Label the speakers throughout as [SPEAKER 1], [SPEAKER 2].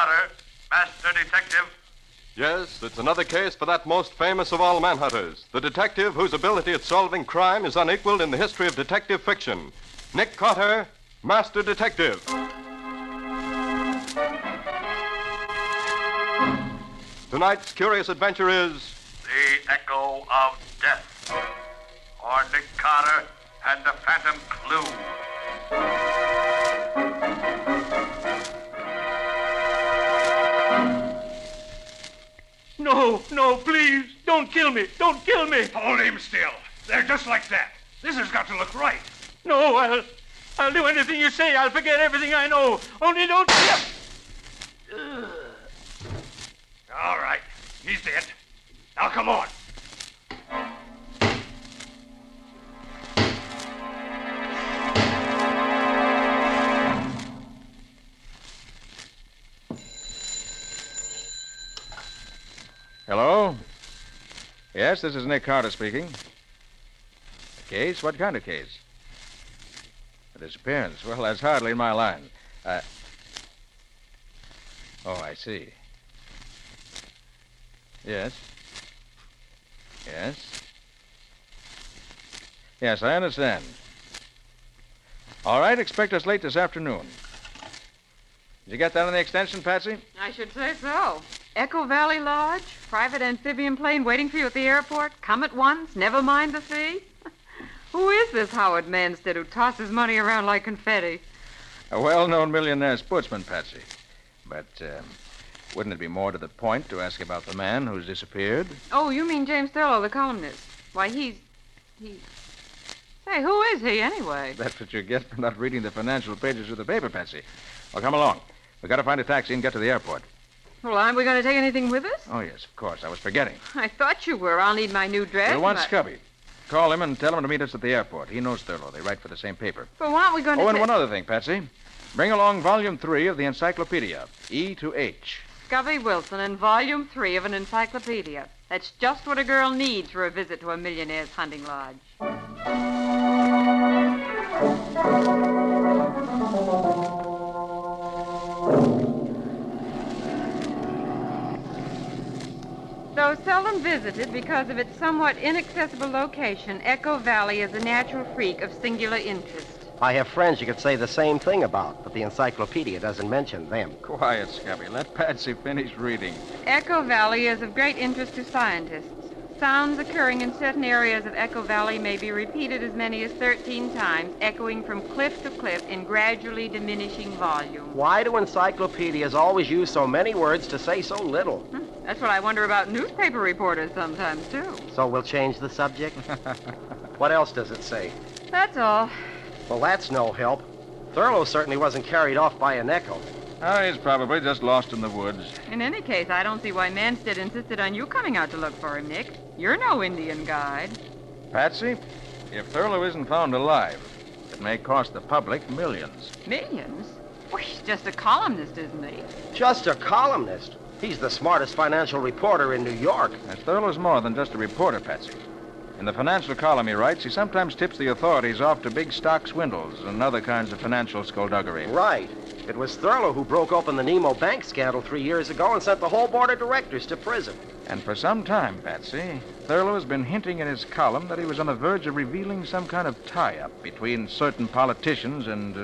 [SPEAKER 1] Carter, Master Detective.
[SPEAKER 2] Yes, it's another case for that most famous of all manhunters, the detective whose ability at solving crime is unequaled in the history of detective fiction. Nick Carter, Master Detective. Tonight's curious adventure is...
[SPEAKER 1] The Echo of Death. Or Nick Carter and the Phantom Clue.
[SPEAKER 3] No, please, don't kill me. Don't kill me.
[SPEAKER 1] Hold him still. They're just like that. This has got to look right.
[SPEAKER 3] No, I'll do anything you say. I'll forget everything I know. Only don't...
[SPEAKER 1] All right. He's dead. Now, come on.
[SPEAKER 4] Hello? Yes, this is Nick Carter speaking. A case? What kind of case? A disappearance. Well, that's hardly in my line. Oh, I see. Yes. Yes, I understand. All right, expect us late this afternoon. Did you get that on the extension, Patsy?
[SPEAKER 5] I should say so. Echo Valley Lodge, private amphibian plane waiting for you at the airport. Come at once, never mind the fee. Who is this Howard Manstead who tosses money around like confetti?
[SPEAKER 4] A well-known millionaire sportsman, Patsy. But, wouldn't it be more to the point to ask about the man who's disappeared?
[SPEAKER 5] Oh, you mean James Thurlow, the columnist. Why, he's... Say, who is he, anyway?
[SPEAKER 4] That's what you get for not reading the financial pages of the paper, Patsy. Well, come along. We've got to find a taxi and get to the airport.
[SPEAKER 5] Well, aren't we going to take anything with us?
[SPEAKER 4] Oh, yes, of course. I was forgetting.
[SPEAKER 5] I thought you were. I'll need my new dress.
[SPEAKER 4] We'll want Scubby. Call him and tell him to meet us at the airport. He knows Thurlow. They write for the same paper.
[SPEAKER 5] But why aren't we going to...
[SPEAKER 4] Oh, and one other thing, Patsy. Bring along Volume 3 of the Encyclopedia, E to H.
[SPEAKER 5] Scubby Wilson and Volume 3 of an encyclopedia. That's just what a girl needs for a visit to a millionaire's hunting lodge. Though seldom visited because of its somewhat inaccessible location, Echo Valley is a natural freak of singular interest.
[SPEAKER 6] I have friends you could say the same thing about, but the encyclopedia doesn't mention them.
[SPEAKER 4] Quiet, Scubby. Let Patsy finish reading.
[SPEAKER 5] Echo Valley is of great interest to scientists. Sounds occurring in certain areas of Echo Valley may be repeated as many as 13 times, echoing from cliff to cliff in gradually diminishing volume.
[SPEAKER 6] Why do encyclopedias always use so many words to say so little?
[SPEAKER 5] That's what I wonder about newspaper reporters sometimes, too.
[SPEAKER 6] So we'll change the subject? What else does it say?
[SPEAKER 5] That's all.
[SPEAKER 6] Well, that's no help. Thurlow certainly wasn't carried off by an echo.
[SPEAKER 4] Oh, he's probably just lost in the woods.
[SPEAKER 5] In any case, I don't see why Manstead insisted on you coming out to look for him, Nick. You're no Indian guide.
[SPEAKER 4] Patsy, if Thurlow isn't found alive, it may cost the public millions.
[SPEAKER 5] Millions? Well, he's just a columnist, isn't he?
[SPEAKER 6] Just a columnist? He's the smartest financial reporter in New York.
[SPEAKER 4] And Thurlow's more than just a reporter, Patsy. In the financial column he writes, he sometimes tips the authorities off to big stock swindles and other kinds of financial skullduggery.
[SPEAKER 6] Right. It was Thurlow who broke open the Nemo Bank scandal 3 years ago and sent the whole board of directors to prison.
[SPEAKER 4] And for some time, Patsy, Thurlow has been hinting in his column that he was on the verge of revealing some kind of tie-up between certain politicians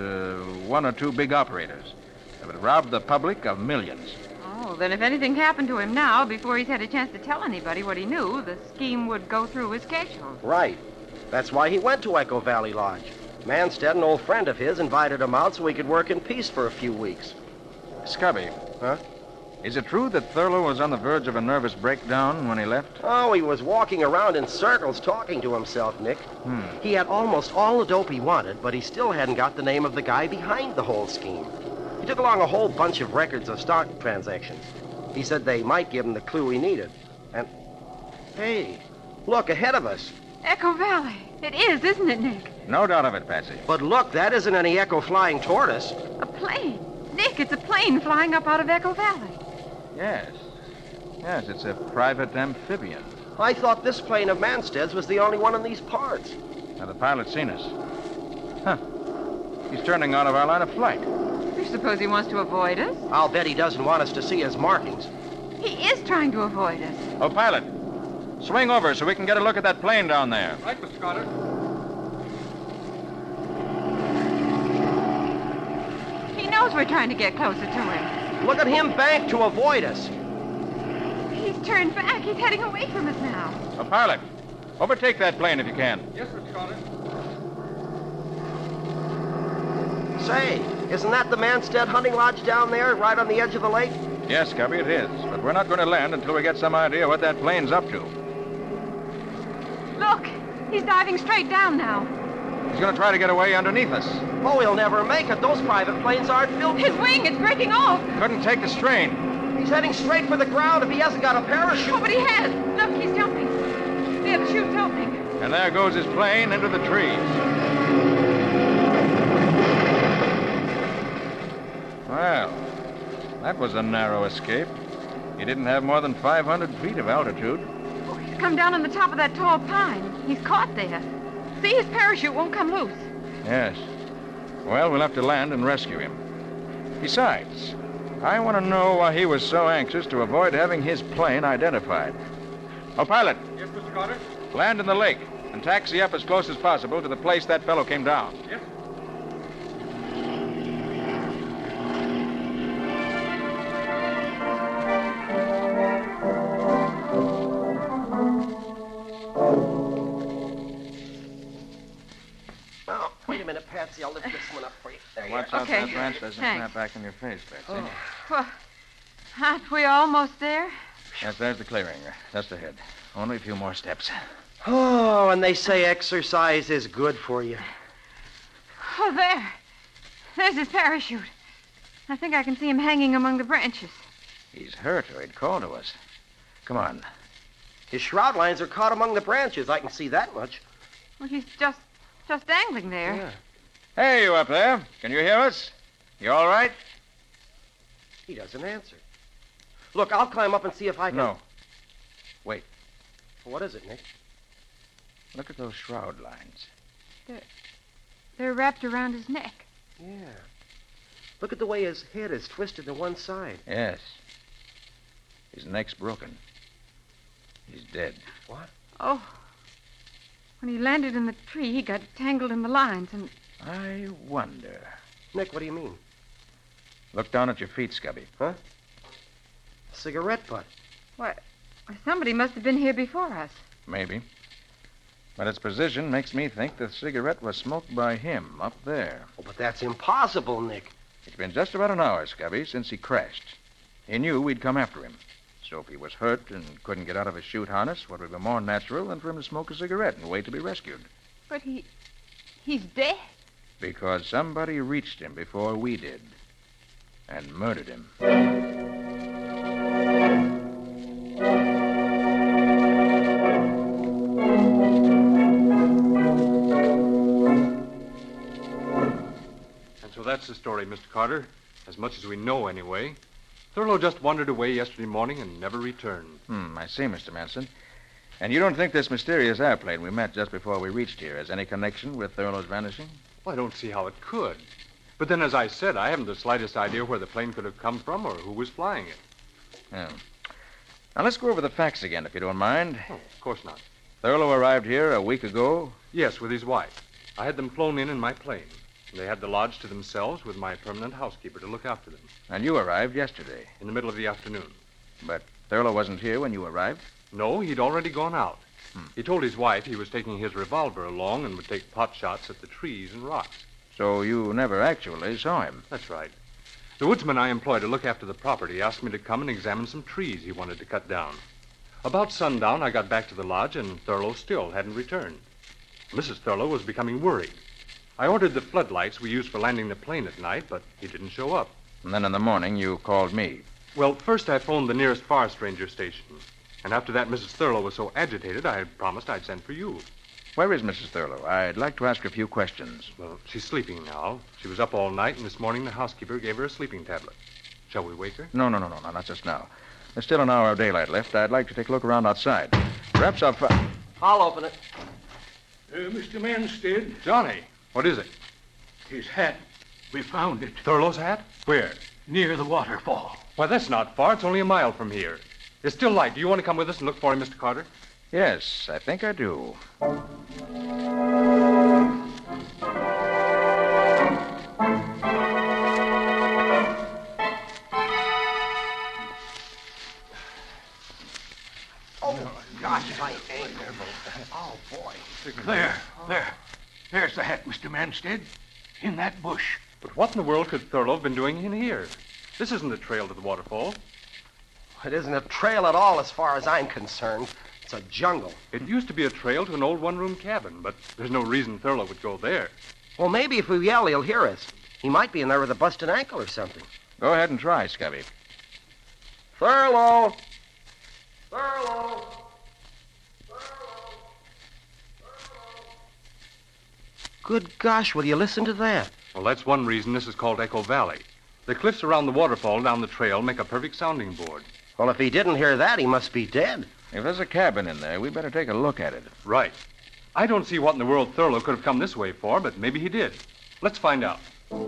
[SPEAKER 4] and one or two big operators that would rob the public of millions.
[SPEAKER 5] Oh, then if anything happened to him now, before he's had a chance to tell anybody what he knew, the scheme would go through his schedule.
[SPEAKER 6] Right. That's why he went to Echo Valley Lodge. Manstead, an old friend of his, invited him out so he could work in peace for a few weeks.
[SPEAKER 4] Scubby.
[SPEAKER 6] Huh?
[SPEAKER 4] Is it true that Thurlow was on the verge of a nervous breakdown when he left?
[SPEAKER 6] Oh, he was walking around in circles talking to himself, Nick. He had almost all the dope he wanted, but he still hadn't got the name of the guy behind the whole scheme. He took along a whole bunch of records of stock transactions. He said they might give him the clue he needed. And, hey, look, ahead of us.
[SPEAKER 5] Echo Valley. It is, isn't it, Nick?
[SPEAKER 4] No doubt of it, Patsy.
[SPEAKER 6] But look, that isn't any Echo flying toward us.
[SPEAKER 5] A plane. Nick, it's a plane flying up out of Echo Valley.
[SPEAKER 4] Yes. Yes, it's a private amphibian.
[SPEAKER 6] I thought this plane of Manstead's was the only one in these parts.
[SPEAKER 4] Now, the pilot's seen us. Huh. He's turning out of our line of flight.
[SPEAKER 5] You suppose he wants to avoid us?
[SPEAKER 6] I'll bet he doesn't want us to see his markings.
[SPEAKER 5] He is trying to avoid us.
[SPEAKER 4] Oh, pilot, swing over so we can get a look at that plane down there.
[SPEAKER 2] Right, Mr. Carter.
[SPEAKER 5] He knows we're trying to get closer to him.
[SPEAKER 6] Look at him bank to avoid us.
[SPEAKER 5] He's turned back. He's heading away from us now.
[SPEAKER 4] Oh, pilot, overtake that plane if you can.
[SPEAKER 2] Yes, Mr. Carter.
[SPEAKER 6] Say, isn't that the Manstead hunting lodge down there, right on the edge of the lake?
[SPEAKER 4] Yes, Cubby, it is. But we're not going to land until we get some idea what that plane's up to.
[SPEAKER 5] Look, he's diving straight down now.
[SPEAKER 4] He's going to try to get away underneath us.
[SPEAKER 6] Oh, he'll never make it. Those private planes aren't built.
[SPEAKER 5] His wing, it's breaking off.
[SPEAKER 4] Couldn't take the strain.
[SPEAKER 6] He's heading straight for the ground if he hasn't got a parachute.
[SPEAKER 5] Oh, but he has. Look, he's jumping. There, the chute's opening.
[SPEAKER 4] And there goes his plane into the trees. Well, that was a narrow escape. He didn't have more than 500 feet of altitude.
[SPEAKER 5] Oh, he's come down on the top of that tall pine. He's caught there. See, his parachute won't come loose.
[SPEAKER 4] Yes. Well, we'll have to land and rescue him. Besides, I want to know why he was so anxious to avoid having his plane identified. Oh, pilot,
[SPEAKER 2] Yes, Mr. Carter.
[SPEAKER 4] land in the lake and taxi up as close as possible to the place that fellow came down.
[SPEAKER 2] Yes.
[SPEAKER 6] Oh, wait a minute, Patsy. I'll lift this one up for you. There you
[SPEAKER 4] Watch
[SPEAKER 6] are.
[SPEAKER 4] out
[SPEAKER 5] Okay.
[SPEAKER 4] that branch doesn't
[SPEAKER 5] Thanks.
[SPEAKER 4] snap back in your face, Betsy.
[SPEAKER 5] Well, aren't we almost there?
[SPEAKER 4] Yes, there's the clearing. Just ahead. Only a few more steps.
[SPEAKER 6] Oh, and they say exercise is good for you.
[SPEAKER 5] Oh, there. There's his parachute. I think I can see him hanging among the branches.
[SPEAKER 4] He's hurt or he'd call to us. Come on.
[SPEAKER 6] His shroud lines are caught among the branches. I can see that much.
[SPEAKER 5] Well, he's just dangling there.
[SPEAKER 6] Yeah.
[SPEAKER 4] Hey, you up there. Can you hear us? You all right?
[SPEAKER 6] He doesn't answer. Look, I'll climb up and see if I can...
[SPEAKER 4] No. Wait.
[SPEAKER 6] What is it, Nick?
[SPEAKER 4] Look at those shroud lines.
[SPEAKER 5] They're wrapped around his neck.
[SPEAKER 6] Yeah. Look at the way his head is twisted to one side.
[SPEAKER 4] Yes. His neck's broken. He's dead.
[SPEAKER 6] What?
[SPEAKER 5] Oh. When he landed in the tree, he got tangled in the lines and...
[SPEAKER 4] I wonder.
[SPEAKER 6] Nick, what do you mean?
[SPEAKER 4] Look down at your feet, Scubby.
[SPEAKER 6] Cigarette butt.
[SPEAKER 5] Why, somebody must have been here before us.
[SPEAKER 4] Maybe. But its position makes me think the cigarette was smoked by him up there.
[SPEAKER 6] Oh, but that's impossible, Nick.
[SPEAKER 4] It's been just about an hour, Scubby, since he crashed. He knew we'd come after him. So if he was hurt and couldn't get out of his chute harness, what would be more natural than for him to smoke a cigarette and wait to be rescued?
[SPEAKER 5] But he's dead.
[SPEAKER 4] Because somebody reached him before we did. And murdered him.
[SPEAKER 2] And so that's the story, Mr. Carter. As much as we know, anyway. Thurlow just wandered away yesterday morning and never returned.
[SPEAKER 4] I see, Mr. Manson. And you don't think this mysterious airplane we met just before we reached here has any connection with Thurlow's vanishing?
[SPEAKER 2] Well, I don't see how it could. But then, as I said, I haven't the slightest idea where the plane could have come from or who was flying it.
[SPEAKER 4] Yeah. Now, let's go over the facts again, if you don't mind.
[SPEAKER 2] Oh, of course not.
[SPEAKER 4] Thurlow arrived here a week ago.
[SPEAKER 2] Yes, with his wife. I had them flown in my plane. They had the lodge to themselves with my permanent housekeeper to look after them.
[SPEAKER 4] And you arrived yesterday.
[SPEAKER 2] In the middle of the afternoon.
[SPEAKER 4] But Thurlow wasn't here when you arrived?
[SPEAKER 2] No, he'd already gone out. He told his wife he was taking his revolver along and would take pot shots at the trees and rocks.
[SPEAKER 4] So you never actually saw him?
[SPEAKER 2] That's right. The woodsman I employ to look after the property asked me to come and examine some trees he wanted to cut down. About sundown, I got back to the lodge, and Thurlow still hadn't returned. Mrs. Thurlow was becoming worried. I ordered the floodlights we used for landing the plane at night, but he didn't show up.
[SPEAKER 4] And then in the morning, you called me.
[SPEAKER 2] Well, first I phoned the nearest forest ranger station. And after that, Mrs. Thurlow was so agitated, I had promised I'd send for you.
[SPEAKER 4] Where is Mrs. Thurlow? I'd like to ask her a few questions.
[SPEAKER 2] Well, she's sleeping now. She was up all night, and this morning the housekeeper gave her a sleeping tablet. Shall we wake her?
[SPEAKER 4] No, not just now. There's still an hour of daylight left. I'd like to take a look around outside. Perhaps
[SPEAKER 6] I'll open it.
[SPEAKER 3] Mr. Manstead,
[SPEAKER 2] Johnny, what is it?
[SPEAKER 3] his hat. We found it
[SPEAKER 2] Thurlow's hat? Where?
[SPEAKER 3] near the waterfall.
[SPEAKER 2] Why, that's not far. It's only a mile from here. It's still light. Do you want to come with us and look for him, Mr. Carter?
[SPEAKER 4] Yes, I think I do.
[SPEAKER 6] Gosh, my ankle. Oh, boy.
[SPEAKER 3] There's the hat, Mr. Manstead. In that bush.
[SPEAKER 2] But what in the world could Thurlow have been doing in here? This isn't a trail to the waterfall.
[SPEAKER 6] It isn't a trail at all as far as I'm concerned. It's a jungle.
[SPEAKER 2] It used to be a trail to an old one-room cabin, but there's no reason Thurlow would go there.
[SPEAKER 6] Well, maybe if we yell, he'll hear us. He might be in there with a busted ankle or something.
[SPEAKER 4] Go ahead and try, Scubby.
[SPEAKER 6] Thurlow! Thurlow! Good gosh, will you listen to that?
[SPEAKER 2] Well, that's one reason this is called Echo Valley. The cliffs around the waterfall down the trail make a perfect sounding board.
[SPEAKER 6] Well, if he didn't hear that, he must be dead.
[SPEAKER 4] If there's a cabin in there, we better take a look at it.
[SPEAKER 2] Right. I don't see what in the world Thurlow could have come this way for, but maybe he did. Let's find out.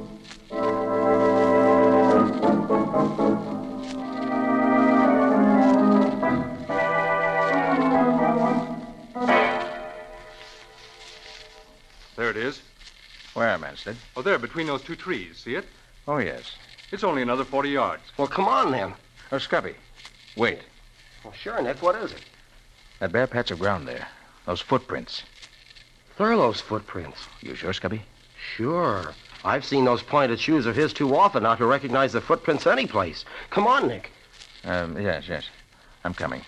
[SPEAKER 2] There it is.
[SPEAKER 4] Where, Manstead?
[SPEAKER 2] Oh, there, between those two trees. See it?
[SPEAKER 4] Oh, yes.
[SPEAKER 2] It's only another 40 yards.
[SPEAKER 6] Well, come on, then.
[SPEAKER 4] Oh, Scubby. Wait.
[SPEAKER 6] Well, sure, Nick, what is it?
[SPEAKER 4] That bare patch of ground there. Those footprints.
[SPEAKER 6] Thurlow's footprints.
[SPEAKER 4] You sure, Scubby?
[SPEAKER 6] Sure. I've seen those pointed shoes of his too often not to recognize the footprints anyplace. Come on, Nick.
[SPEAKER 4] Yes. I'm coming.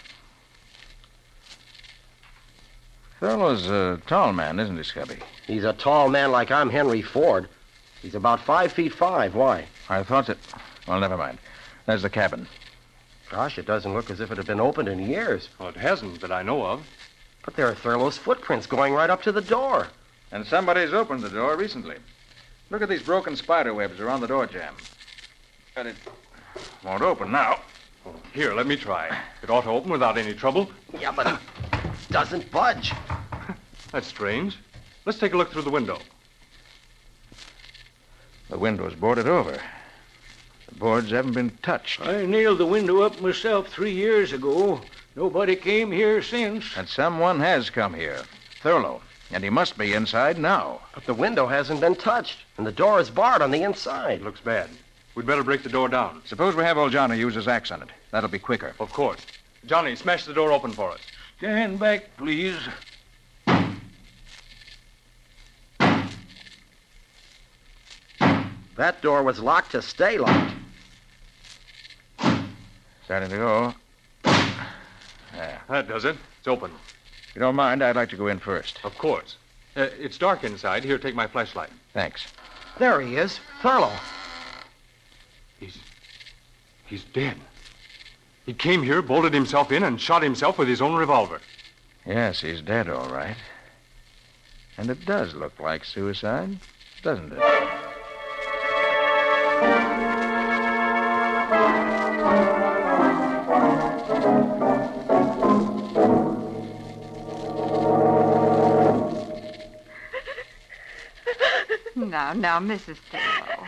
[SPEAKER 4] Thurlow's a tall man, isn't he, Scubby?
[SPEAKER 6] He's a tall man like I'm Henry Ford. He's about 5'5". Why?
[SPEAKER 4] I thought that... Well, never mind. There's the cabin.
[SPEAKER 6] Gosh, it doesn't look as if it had been opened in years.
[SPEAKER 2] Well, it hasn't that I know of.
[SPEAKER 6] But there are Thurlow's footprints going right up to the door.
[SPEAKER 4] And somebody's opened the door recently. Look at these broken spider webs around the door jamb. But it won't open now.
[SPEAKER 2] Oh, here, let me try. It ought to open without any trouble.
[SPEAKER 6] Yeah, but it doesn't budge.
[SPEAKER 2] That's strange. Let's take a look through the window.
[SPEAKER 4] The window's boarded over. The boards haven't been touched.
[SPEAKER 3] I nailed the window up myself 3 years ago. Nobody came here since.
[SPEAKER 4] And someone has come here. Thurlow. And he must be inside now.
[SPEAKER 6] But the window hasn't been touched, and the door is barred on the inside.
[SPEAKER 2] It looks bad. We'd better break the door down.
[SPEAKER 4] Suppose we have old Johnny use his axe on it. That'll be quicker.
[SPEAKER 2] Of course. Johnny, smash the door open for us.
[SPEAKER 3] Stand back, please.
[SPEAKER 6] That door was locked to stay locked.
[SPEAKER 4] Starting to go. There.
[SPEAKER 2] That does it. It's open.
[SPEAKER 4] If you don't mind, I'd like to go in first.
[SPEAKER 2] Of course. It's dark inside. Here, take my flashlight.
[SPEAKER 4] Thanks.
[SPEAKER 6] There he is, Thurlow.
[SPEAKER 2] He's dead. He came here, bolted himself in, and shot himself with his own revolver.
[SPEAKER 4] Yes, he's dead, all right. And it does look like suicide, doesn't it?
[SPEAKER 5] Now, Mrs. Thurlow.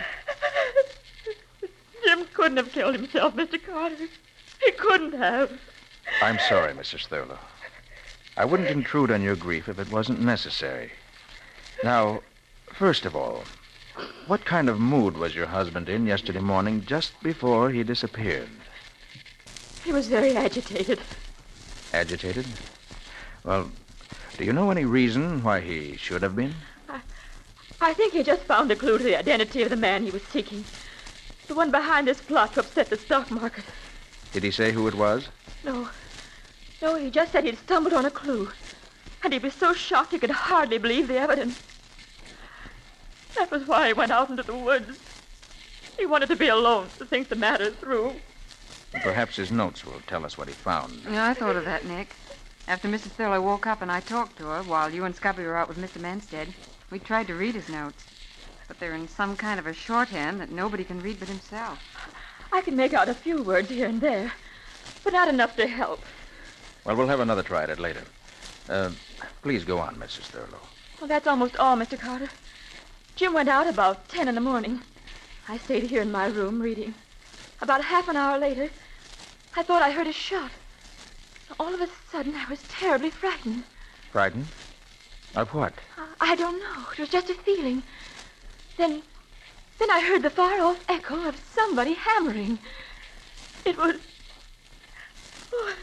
[SPEAKER 7] Jim couldn't have killed himself, Mr. Carter. He couldn't have.
[SPEAKER 4] I'm sorry, Mrs. Thurlow. I wouldn't intrude on your grief if it wasn't necessary. Now, first of all, what kind of mood was your husband in yesterday morning just before he disappeared?
[SPEAKER 7] He was very agitated.
[SPEAKER 4] Agitated? Well, do you know any reason why he should have been?
[SPEAKER 7] I think he just found a clue to the identity of the man he was seeking. The one behind this plot to upset the stock market.
[SPEAKER 4] Did he say who it was?
[SPEAKER 7] No, he just said he'd stumbled on a clue. And he was so shocked he could hardly believe the evidence. That was why he went out into the woods. He wanted to be alone to think the matter through.
[SPEAKER 4] Perhaps his notes will tell us what he found.
[SPEAKER 5] Yeah, I thought of that, Nick. After Mrs. Thurlow woke up and I talked to her while you and Scubby were out with Mr. Manstead, we tried to read his notes. But they're in some kind of a shorthand that nobody can read but himself.
[SPEAKER 7] I can make out a few words here and there, but not enough to help.
[SPEAKER 4] Well, we'll have another try at it later. Please go on, Mrs. Thurlow.
[SPEAKER 7] Well, that's almost all, Mr. Carter. Jim went out about 10 in the morning. I stayed here in my room reading. About half an hour later, I thought I heard a shot. All of a sudden, I was terribly frightened.
[SPEAKER 4] Frightened? Of what?
[SPEAKER 7] I don't know. It was just a feeling. Then I heard the far-off echo of somebody hammering. It was... Oh,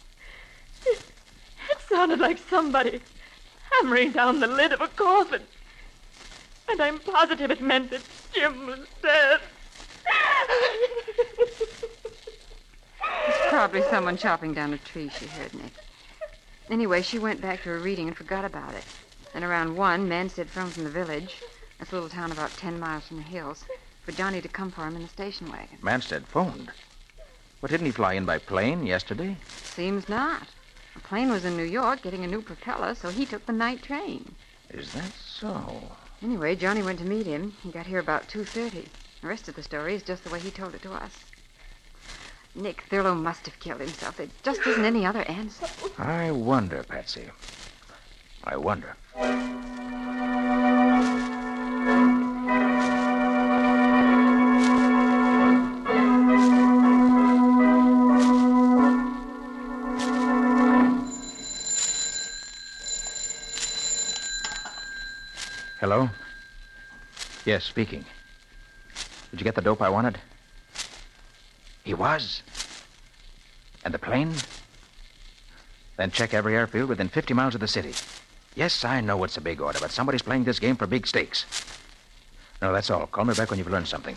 [SPEAKER 7] it sounded like somebody hammering down the lid of a coffin. And I'm positive it meant that Jim was dead.
[SPEAKER 5] It's probably someone chopping down a tree she heard, Nick. Anyway, she went back to her reading and forgot about it. And around 1, Manstead phoned from the village, that's a little town about 10 miles from the hills, for Johnny to come for him in the station wagon.
[SPEAKER 4] Manstead phoned. But didn't he fly in by plane yesterday?
[SPEAKER 5] Seems not. The plane was in New York getting a new propeller, so he took the night train.
[SPEAKER 4] Is that so?
[SPEAKER 5] Anyway, Johnny went to meet him. He got here about 2:30. The rest of the story is just the way he told it to us. Nick Thurlow must have killed himself. There just isn't any other answer.
[SPEAKER 4] I wonder, Patsy. I wonder. Hello? Yes, speaking. Did you get the dope I wanted? He was? And the plane? Then check every airfield within 50 miles of the city. Yes, I know it's a big order, but somebody's playing this game for big stakes. No, that's all. Call me back when you've learned something.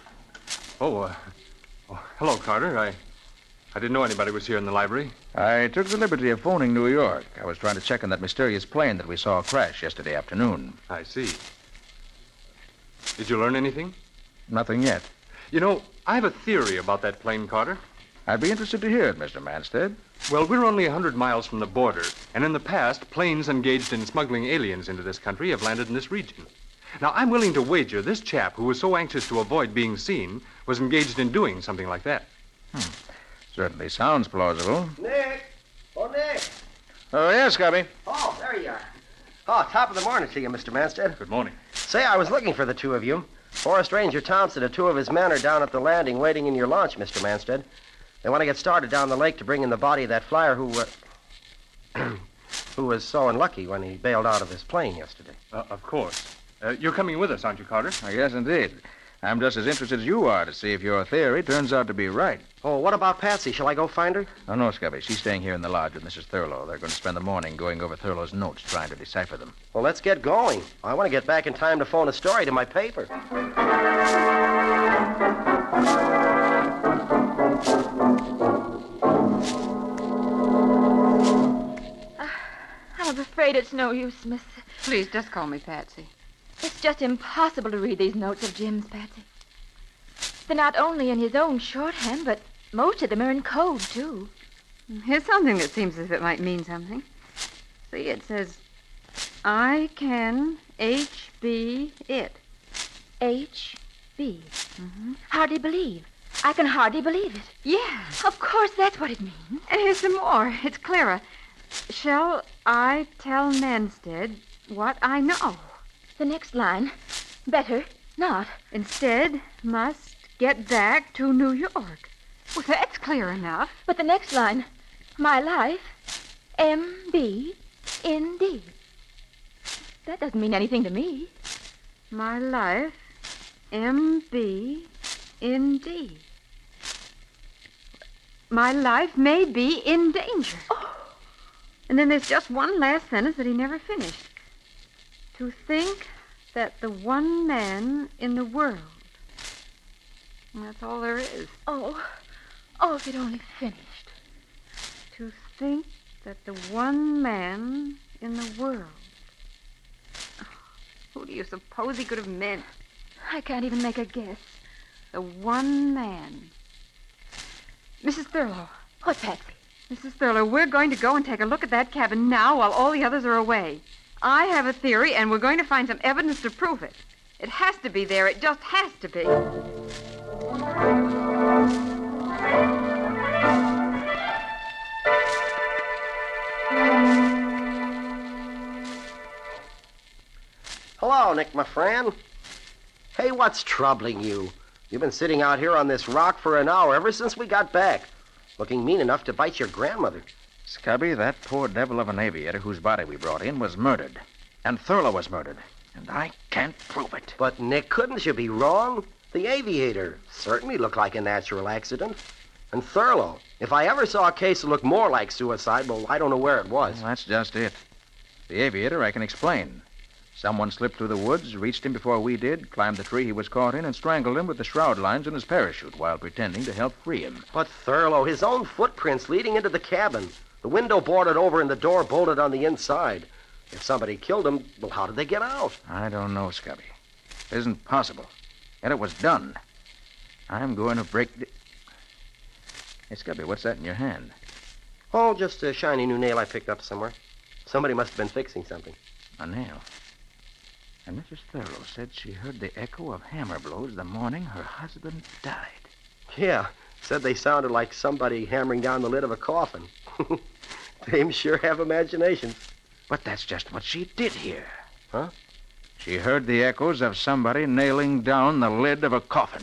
[SPEAKER 2] Hello, Carter. I didn't know anybody was here in the library.
[SPEAKER 4] I took the liberty of phoning New York. I was trying to check on that mysterious plane that we saw crash yesterday afternoon.
[SPEAKER 2] I see. Did you learn anything?
[SPEAKER 4] Nothing yet.
[SPEAKER 2] You know, I have a theory about that plane, Carter.
[SPEAKER 4] I'd be interested to hear it, Mr. Manstead.
[SPEAKER 2] Well, we're only 100 miles from the border, and in the past, planes engaged in smuggling aliens into this country have landed in this region. Now, I'm willing to wager this chap, who was so anxious to avoid being seen, was engaged in doing something like that.
[SPEAKER 4] Certainly sounds plausible.
[SPEAKER 6] Nick! Oh, Nick!
[SPEAKER 4] Oh, yes, Cubby.
[SPEAKER 6] Oh, there you are. Oh, top of the morning to you, Mr. Manstead.
[SPEAKER 2] Good morning.
[SPEAKER 6] Say, I was looking for the two of you. Forest Ranger Thompson and 2 of his men are down at the landing waiting in your launch, Mr. Manstead. They want to get started down the lake to bring in the body of that flyer who was so unlucky when he bailed out of his plane yesterday.
[SPEAKER 2] Of course. You're coming with us, aren't you, Carter?
[SPEAKER 4] Yes, indeed. I'm just as interested as you are to see if your theory turns out to be right.
[SPEAKER 6] Oh, what about Patsy? Shall I go find her?
[SPEAKER 4] Oh, no, Scubby. She's staying here in the lodge with Mrs. Thurlow. They're going to spend the morning going over Thurlow's notes, trying to decipher them.
[SPEAKER 6] Well, let's get going. I want to get back in time to phone a story to my paper.
[SPEAKER 7] I'm afraid it's no use, Miss.
[SPEAKER 5] Please, just call me Patsy.
[SPEAKER 7] It's just impossible to read these notes of Jim's, Patsy. They're not only in his own shorthand, but most of them are in code, too.
[SPEAKER 5] Here's something that seems as if it might mean something. See, it says, I can HB it.
[SPEAKER 7] H.B. Hardly believe. I can hardly believe it.
[SPEAKER 5] Yeah.
[SPEAKER 7] Of course, that's what it means.
[SPEAKER 5] And here's some more. It's clearer. Shall I tell Manstead what I know?
[SPEAKER 7] The next line. Better not.
[SPEAKER 5] Instead, must get back to New York. Well, that's clear enough.
[SPEAKER 7] But the next line. My life, M.B. Indeed. That doesn't mean anything to me.
[SPEAKER 5] My life, M.B. Indeed. My life may be in danger.
[SPEAKER 7] Oh.
[SPEAKER 5] And then there's just one last sentence that he never finished. To think that the one man in the world. And that's all there is.
[SPEAKER 7] Oh, if it only finished.
[SPEAKER 5] To think that the one man in the world. Who do you suppose he could have meant?
[SPEAKER 7] I can't even make a guess.
[SPEAKER 5] The one man. Mrs. Thurlow.
[SPEAKER 7] What, Patsy?
[SPEAKER 5] Mrs. Thurlow, we're going to go and take a look at that cabin now while all the others are away. I have a theory, and we're going to find some evidence to prove it. It has to be there. It just has to be.
[SPEAKER 6] Hello, Nick, my friend. Hey, what's troubling you? You've been sitting out here on this rock for an hour ever since we got back, looking mean enough to bite your grandmother.
[SPEAKER 4] Scubby, that poor devil of an aviator whose body we brought in was murdered. And Thurlow was murdered. And I can't prove it.
[SPEAKER 6] But, Nick, couldn't you be wrong? The aviator certainly looked like a natural accident. And Thurlow, if I ever saw a case that looked more like suicide, well, I don't know where it was.
[SPEAKER 4] Well, that's just it. The aviator I can explain. Someone slipped through the woods, reached him before we did, climbed the tree he was caught in, and strangled him with the shroud lines in his parachute while pretending to help free him.
[SPEAKER 6] But Thurlow, his own footprints leading into the cabin. The window boarded over and the door bolted on the inside. If somebody killed him, well, how did they get out?
[SPEAKER 4] I don't know, Scubby. It isn't possible. And it was done. I'm going to break the... Hey, Scubby, what's that in your hand?
[SPEAKER 6] Oh, just a shiny new nail I picked up somewhere. Somebody must have been fixing something.
[SPEAKER 4] A nail. And Mrs. Thurlow said she heard the echo of hammer blows the morning her husband died.
[SPEAKER 6] Yeah, said they sounded like somebody hammering down the lid of a coffin. They sure have imaginations.
[SPEAKER 4] But that's just what she did hear.
[SPEAKER 6] Huh?
[SPEAKER 4] She heard the echoes of somebody nailing down the lid of a coffin.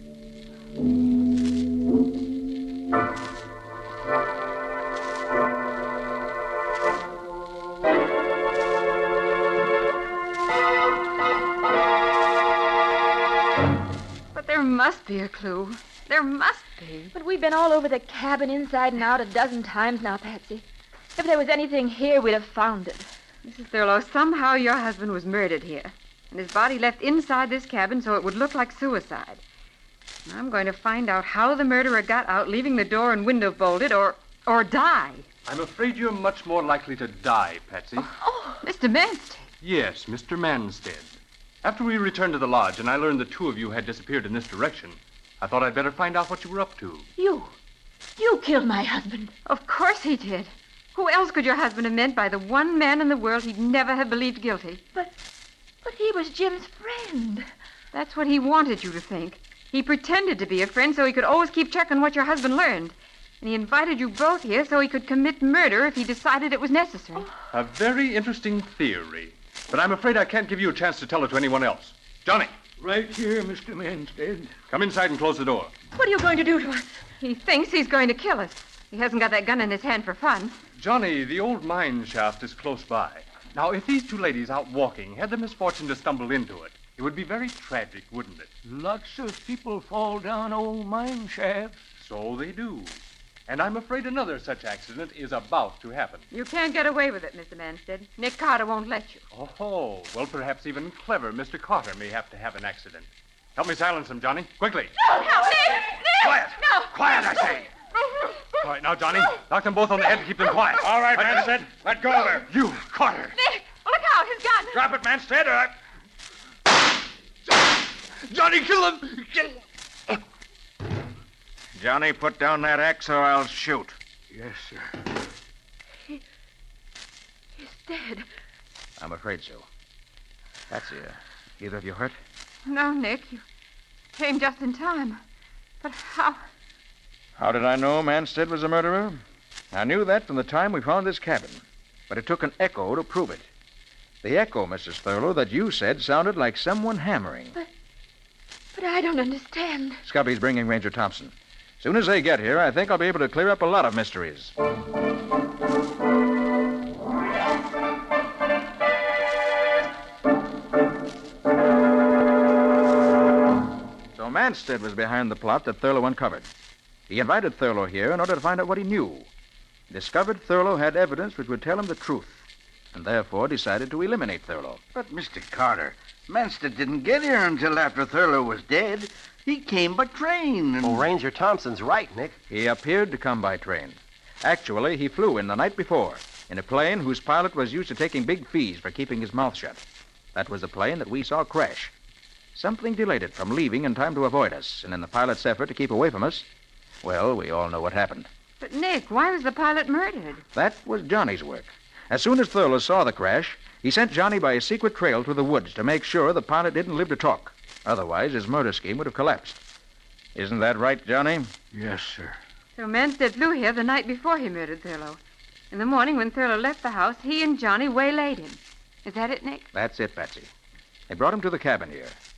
[SPEAKER 5] But there must be a clue. There must be.
[SPEAKER 7] But we've been all over the cabin inside and out a dozen times now, Patsy. If there was anything here, we'd have found it.
[SPEAKER 5] Mrs. Thurlow, somehow your husband was murdered here, and his body left inside this cabin so it would look like suicide. And I'm going to find out how the murderer got out, leaving the door and window bolted, or die.
[SPEAKER 2] I'm afraid you're much more likely to die, Patsy.
[SPEAKER 5] Oh, Mr. Manstead.
[SPEAKER 2] Yes, Mr. Manstead. After we returned to the lodge and I learned the two of you had disappeared in this direction, I thought I'd better find out what you were up to.
[SPEAKER 7] You killed my husband.
[SPEAKER 5] Of course he did. Who else could your husband have meant by the one man in the world he'd never have believed guilty?
[SPEAKER 7] But he was Jim's friend.
[SPEAKER 5] That's what he wanted you to think. He pretended to be a friend so he could always keep checking what your husband learned. And he invited you both here so he could commit murder if he decided it was necessary.
[SPEAKER 2] A very interesting theory. But I'm afraid I can't give you a chance to tell it to anyone else. Johnny,
[SPEAKER 3] Right here, Mr. Manstead.
[SPEAKER 2] come inside and close the door.
[SPEAKER 7] What are you going to do to us?
[SPEAKER 5] He thinks he's going to kill us. He hasn't got that gun in his hand for fun.
[SPEAKER 2] Johnny, the old mine shaft is close by. Now, if these two ladies out walking had the misfortune to stumble into it, it would be very tragic, wouldn't it?
[SPEAKER 3] Lots of people fall down old mine shafts.
[SPEAKER 2] So they do. And I'm afraid another such accident is about to happen.
[SPEAKER 5] You can't get away with it, Mr. Manstead. Nick Carter won't let you.
[SPEAKER 2] Oh, well, perhaps even clever Mr. Carter may have to have an accident. Help me silence him, Johnny. Quickly.
[SPEAKER 7] No, Nick!
[SPEAKER 2] Quiet!
[SPEAKER 7] No!
[SPEAKER 2] Quiet, I say! All right, now, Johnny, knock them both on the head and keep them quiet.
[SPEAKER 3] All right, Manstead. Let go of her.
[SPEAKER 2] You, Carter.
[SPEAKER 5] Nick, look out, his gun.
[SPEAKER 3] Drop it, Manstead, or...
[SPEAKER 2] Johnny, kill him! Kill him!
[SPEAKER 4] Johnny, put down that axe or I'll shoot.
[SPEAKER 3] Yes, sir.
[SPEAKER 7] He's dead.
[SPEAKER 4] I'm afraid so. Patsy, either of you hurt?
[SPEAKER 5] No, Nick, you came just in time. But how?
[SPEAKER 4] How did I know Manstead was a murderer? I knew that from the time we found this cabin. But it took an echo to prove it. The echo, Mrs. Thurlow, that you said sounded like someone hammering.
[SPEAKER 7] But I don't understand.
[SPEAKER 4] Scubby's bringing Ranger Thompson. Soon as they get here, I think I'll be able to clear up a lot of mysteries. So Manstead was behind the plot that Thurlow uncovered. He invited Thurlow here in order to find out what he knew. He discovered Thurlow had evidence which would tell him the truth, and therefore decided to eliminate Thurlow.
[SPEAKER 8] But, Mr. Carter, Manstead didn't get here until after Thurlow was dead. He came by train. And...
[SPEAKER 6] Oh, Ranger Thompson's right, Nick.
[SPEAKER 4] He appeared to come by train. Actually, he flew in the night before in a plane whose pilot was used to taking big fees for keeping his mouth shut. That was the plane that we saw crash. Something delayed it from leaving in time to avoid us, and in the pilot's effort to keep away from us, well, we all know what happened.
[SPEAKER 5] But, Nick, why was the pilot murdered?
[SPEAKER 4] That was Johnny's work. As soon as Thurlow saw the crash, he sent Johnny by a secret trail through the woods to make sure the pilot didn't live to talk. Otherwise, his murder scheme would have collapsed. Isn't that right, Johnny?
[SPEAKER 3] Yes, sir.
[SPEAKER 5] So Manstead flew here the night before he murdered Thurlow. In the morning, when Thurlow left the house, he and Johnny waylaid him. Is that it, Nick?
[SPEAKER 4] That's it, Patsy. They brought him to the cabin here.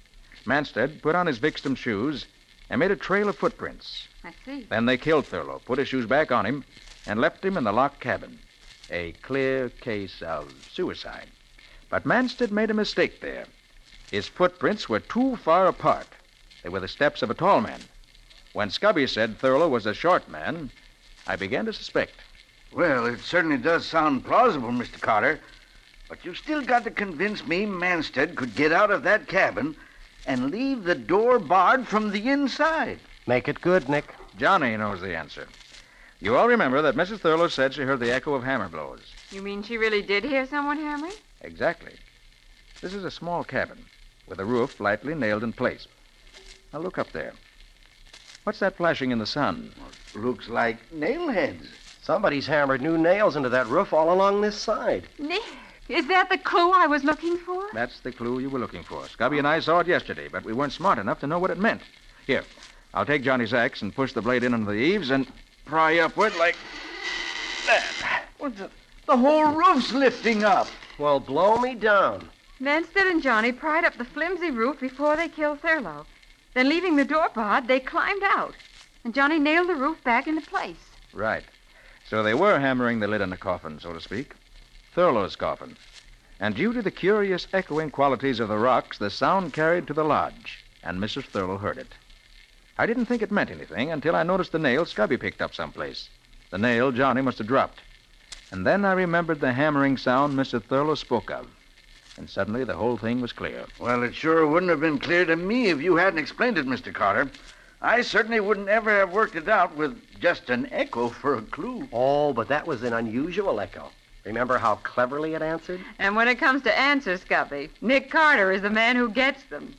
[SPEAKER 4] Manstead put on his victim's shoes and made a trail of footprints.
[SPEAKER 5] I see.
[SPEAKER 4] Then they killed Thurlow, put his shoes back on him, and left him in the locked cabin. A clear case of suicide. But Manstead made a mistake there. His footprints were too far apart. They were the steps of a tall man. When Scubby said Thurlow was a short man, I began to suspect.
[SPEAKER 8] Well, it certainly does sound plausible, Mr. Carter. But you've still got to convince me Manstead could get out of that cabin and leave the door barred from the inside.
[SPEAKER 6] Make it good, Nick.
[SPEAKER 4] Johnny knows the answer. You all remember that Mrs. Thurlow said she heard the echo of hammer blows.
[SPEAKER 5] You mean she really did hear someone hammering?
[SPEAKER 4] Exactly. This is a small cabin with a roof lightly nailed in place. Now look up there. What's that flashing in the sun?
[SPEAKER 8] Looks like nail heads.
[SPEAKER 6] Somebody's hammered new nails into that roof all along this side.
[SPEAKER 5] Nick, is that the clue I was looking for?
[SPEAKER 4] That's the clue you were looking for. Scubby and I saw it yesterday, but we weren't smart enough to know what it meant. Here, I'll take Johnny's axe and push the blade in under the eaves and pry upward like that.
[SPEAKER 8] The whole roof's lifting up.
[SPEAKER 6] Well, blow me down.
[SPEAKER 5] Manstead and Johnny pried up the flimsy roof before they killed Thurlow. Then, leaving the door barred, they climbed out. And Johnny nailed the roof back into place.
[SPEAKER 4] Right. So they were hammering the lid on the coffin, so to speak. Thurlow's coffin. And due to the curious echoing qualities of the rocks, the sound carried to the lodge, and Mrs. Thurlow heard it. I didn't think it meant anything until I noticed the nail Scubby picked up someplace. The nail Johnny must have dropped. And then I remembered the hammering sound Mr. Thurlow spoke of. And suddenly the whole thing was clear.
[SPEAKER 8] Well, it sure wouldn't have been clear to me if you hadn't explained it, Mr. Carter. I certainly wouldn't ever have worked it out with just an echo for a clue.
[SPEAKER 6] Oh, but that was an unusual echo. Remember how cleverly it answered?
[SPEAKER 5] And when it comes to answers, Scubby, Nick Carter is the man who gets them.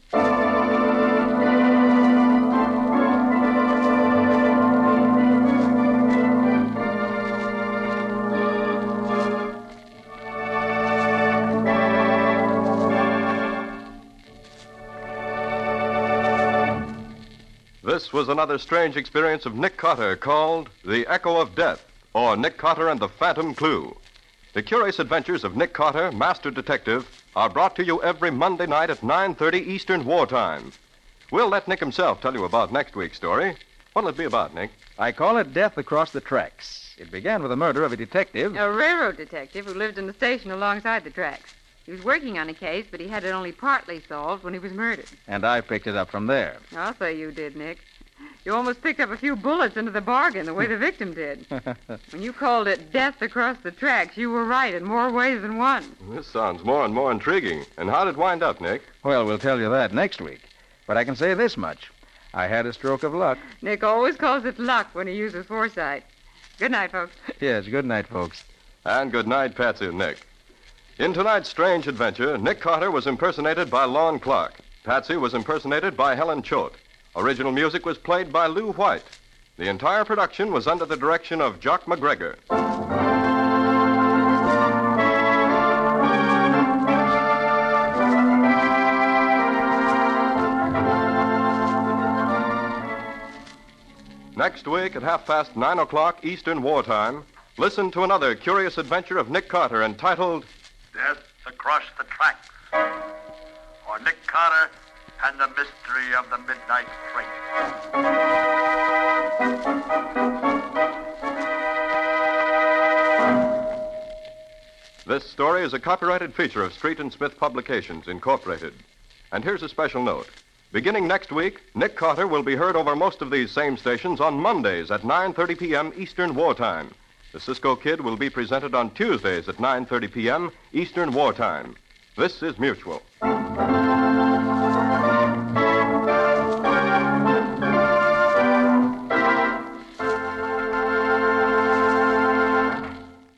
[SPEAKER 9] This was another strange experience of Nick Carter called The Echo of Death, or Nick Carter and the Phantom Clue. The curious adventures of Nick Carter, Master Detective, are brought to you every Monday night at 9:30 Eastern Wartime. We'll let Nick himself tell you about next week's story. What'll it be about, Nick?
[SPEAKER 4] I call it Death Across the Tracks. It began with the murder of a detective.
[SPEAKER 5] A railroad detective who lived in the station alongside the tracks. He was working on a case, but he had it only partly solved when he was murdered.
[SPEAKER 4] And I picked it up from there.
[SPEAKER 5] I'll say you did, Nick. You almost picked up a few bullets into the bargain the way the victim did. When you called it Death Across the Tracks, you were right in more ways than one.
[SPEAKER 9] This sounds more and more intriguing. And how did it wind up, Nick?
[SPEAKER 4] Well, we'll tell you that next week. But I can say this much. I had a stroke of luck.
[SPEAKER 5] Nick always calls it luck when he uses foresight. Good night, folks.
[SPEAKER 4] Yes, good night, folks.
[SPEAKER 9] And good night, Patsy and Nick. In tonight's strange adventure, Nick Carter was impersonated by Lon Clark. Patsy was impersonated by Helen Choate. Original music was played by Lou White. The entire production was under the direction of Jock McGregor. Next week at 9:30 Eastern Wartime, listen to another curious adventure of Nick Carter entitled
[SPEAKER 1] Death Across the Tracks, or Nick Carter and the Mystery of the Midnight Train.
[SPEAKER 9] This story is a copyrighted feature of Street and Smith Publications, Incorporated. And here's a special note. Beginning next week, Nick Carter will be heard over most of these same stations on Mondays at 9:30 p.m. Eastern Wartime. The Cisco Kid will be presented on Tuesdays at 9:30 p.m. Eastern Wartime. This is Mutual.